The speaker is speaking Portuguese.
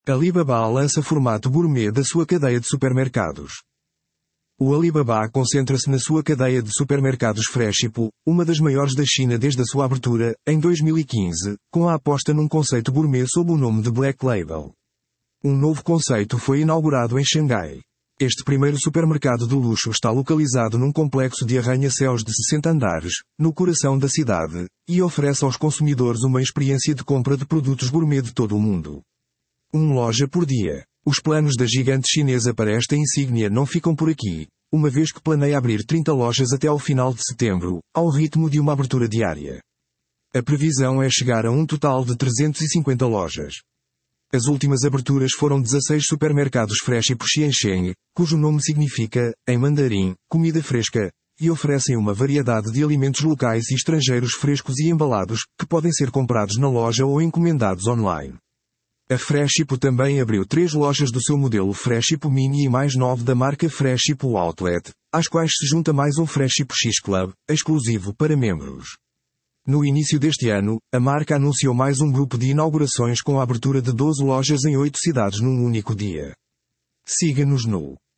Alibaba lança formato gourmet da sua cadeia de supermercados. O Alibaba concentra-se na sua cadeia de supermercados Freshippo, uma das maiores da China desde a sua abertura, em 2015, com a aposta num conceito gourmet sob o nome de Black Label. Um novo conceito foi inaugurado em Xangai. Este primeiro supermercado de luxo está localizado num complexo de arranha-céus de 60 andares, no coração da cidade, e oferece aos consumidores uma experiência de compra de produtos gourmet de todo o mundo. Uma loja por dia. Os planos da gigante chinesa para esta insígnia não ficam por aqui, uma vez que planeia abrir 30 lojas até ao final de setembro, ao ritmo de uma abertura diária. A previsão é chegar a um total de 350 lojas. As últimas aberturas foram 16 supermercados Freshippo Xiansheng, cujo nome significa, em mandarim, comida fresca, e oferecem uma variedade de alimentos locais e estrangeiros frescos e embalados, que podem ser comprados na loja ou encomendados online. A Freshippo também abriu 3 lojas do seu modelo Freshippo Mini e mais 9 da marca Freshippo Outlet, às quais se junta mais um Freshippo X Club, exclusivo para membros. No início deste ano, a marca anunciou mais um grupo de inaugurações com a abertura de 12 lojas em 8 cidades num único dia. Siga-nos no